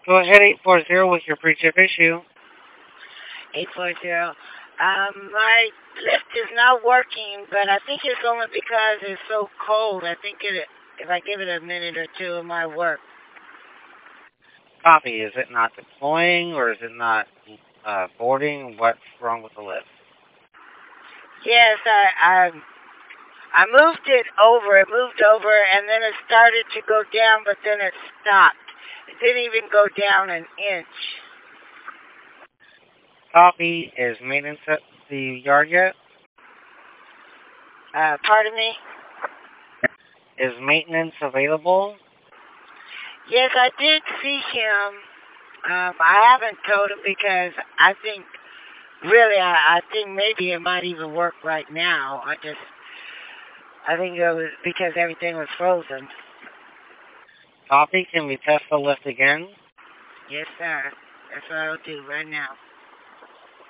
Go ahead, 840 with your pre-chip issue. 840. My lift is not working, but I think it's only because it's so cold. I think if I give it a minute or two, it might work. Copy. Is it not deploying or is it not boarding? What's wrong with the lift? Yes, I moved it over. It moved over, and then it started to go down, but then it stopped. It didn't even go down an inch. Copy. Is maintenance at the yard yet? Pardon me? Is maintenance available? Yes, I did see him. I haven't told him because I think, really, I think maybe it might even work right now. I think it was because everything was frozen. Copy. Can we test the lift again? Yes, sir. That's what I'll do right now.